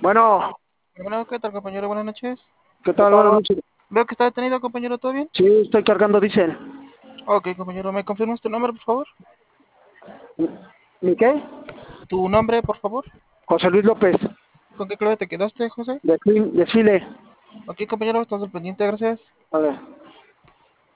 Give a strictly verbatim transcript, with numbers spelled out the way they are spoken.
Bueno, Bueno, ¿qué tal, compañero? Buenas noches. ¿qué tal? Buenas noches. Veo que está detenido, compañero, ¿todo bien? Sí, estoy cargando diésel. Ok, compañero, ¿me confirmas tu nombre, por favor? ¿Mi qué? ¿Tu nombre, por favor? José Luis López, ¿Con qué clave te quedaste, José? de Fin- desfile. Ok, compañero, estás al pendiente, gracias. A ver.